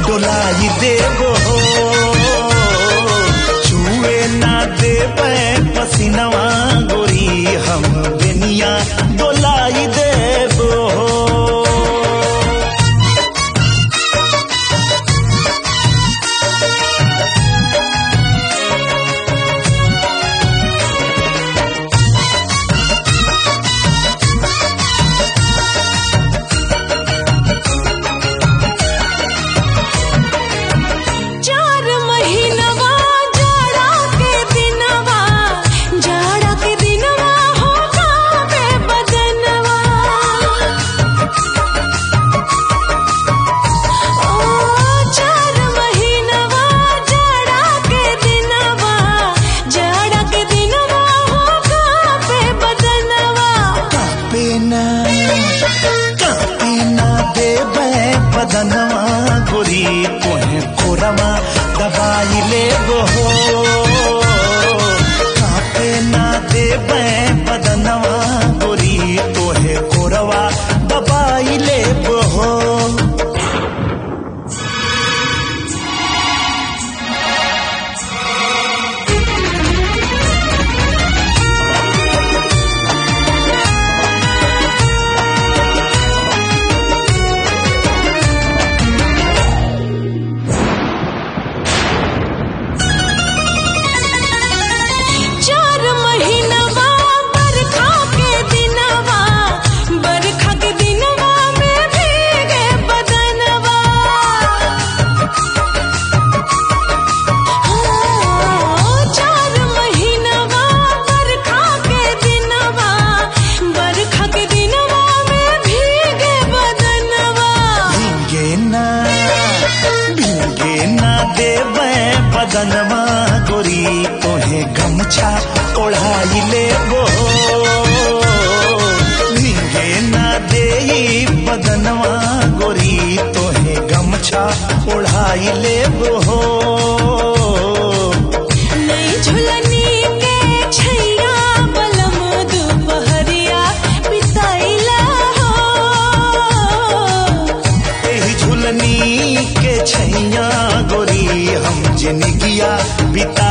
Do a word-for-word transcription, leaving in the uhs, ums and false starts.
डोलाई देबो छुए ना देबे पसीनवा गोरी हम बेनिया डोलाई देबो। बदनवा गोरी तोहे कोरमा दबाई लेबो कापे ना देबे बदनवा गोरी तोहे कोरवा दबाई लेबो। बदनवा गोरी तोहे गमछा ओढ़ाई लेबो भीगे ना देई बदनवा गोरी तोहे गमछा ओढ़ाई लेबो। नई झुलनी के छैया बलम दुपहरिया बिताइला हो एही झुलनी के छैया गोरी हम जिनगिया बिता